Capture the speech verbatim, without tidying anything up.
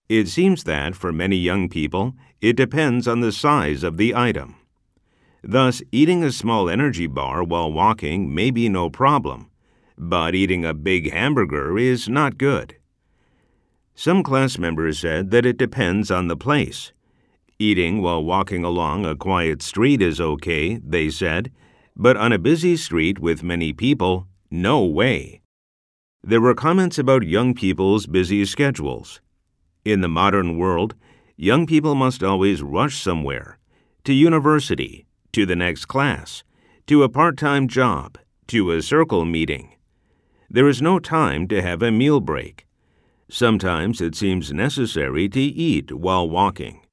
It seems that, for many young people, it depends on the size of the item. Thus, eating a small energy bar while walking may be no problem, but eating a big hamburger is not good. Some class members said that it depends on the place. Eating while walking along a quiet street is okay, they said, but on a busy street with many people, no way. There were comments about young people's busy schedules. In the modern world, young people must always rush somewhere, to university, to the next class, to a part-time job, to a circle meeting. There is no time to have a meal break. Sometimes it seems necessary to eat while walking.